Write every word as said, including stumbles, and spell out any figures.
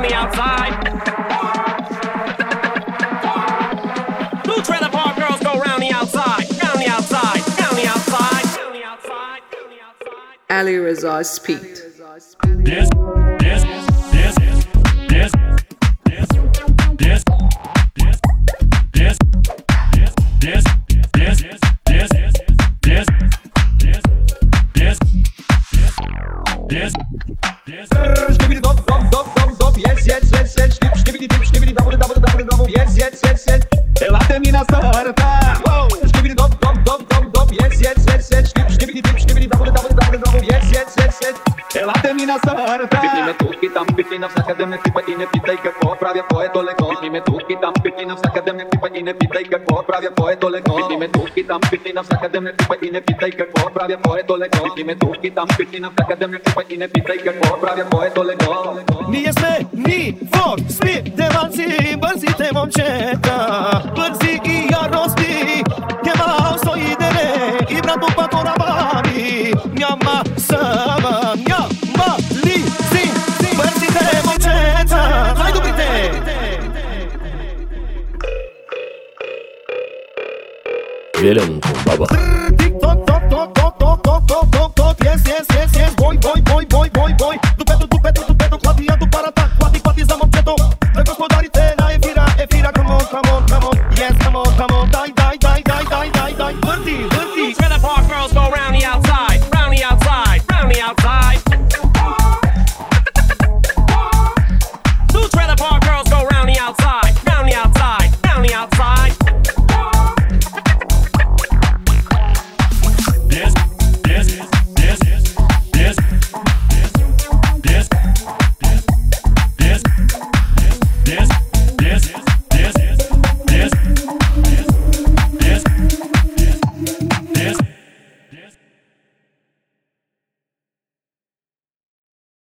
the outside. Two trailer park girls go round the outside, round the outside, round the outside, round the outside, round the outside. Ali Raza speaked. This, this, this, this, this, this, this, this, this, this, this, this, this, this, this. Shnibbidi dop dop dop dop dop, yes yes yes yes. Shnibbidi dip shnibbidi double double double double, yes yes yes yes. Ela termina sarta. Shnibbidi dop dop dop dop dop, yes yes yes yes. Shnibbidi dip shnibbidi double double double double, yes yes yes yes. Ela termina sarta. Pipime tuki tam pipina v akademie tipa i ne pitaj kako pravi ko je daleko. Pipime tuki tam pipina v akademie tipa i ne pitaj kako pravi ko je daleko. Pipime tuki tam pipina v akademie tipa i ne pitaj kako pravi ko je daleko. Pipime tuki tam pipina v akademie tipa i ne pitaj kako pravi ko je daleko. Nije sme ni fog, svi devanci, brzite momčeta. Brzi i jarosti, kema stoji dere, i bratu pa to nabani. Njama sama, njama li, si, si, brzite momčeta. Hajdu brite! Vjelenko, baba. Tik tok tok tok tok tok tok tok tok tok, yes yes yes yes, boy boy boy boy boy boy. Dupeto dupeto dupeto, claviando para tak, clavi clavi za momčeto. Gospodaritelja je fira, je fira, come on come on come on, yes come on come on, daj daj daj daj daj daj daj, vrti vrti. Two trailer park girls go round the outside.